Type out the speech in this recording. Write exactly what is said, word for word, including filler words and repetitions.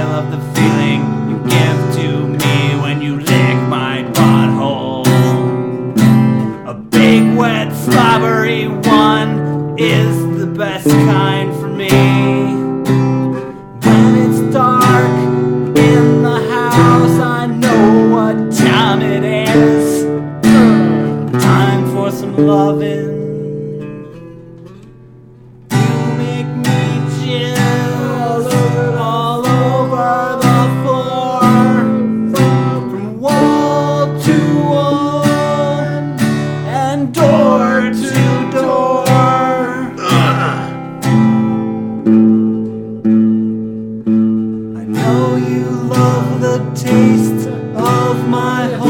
love the feeling you give to me when you lick my butthole. A big, wet, slobbery one is the best kind for me. When it's dark in the house, I know what time it is. Time for some loving. You make me jizz all over the floor, from wall to wall and door to door. I know you love the taste of my home.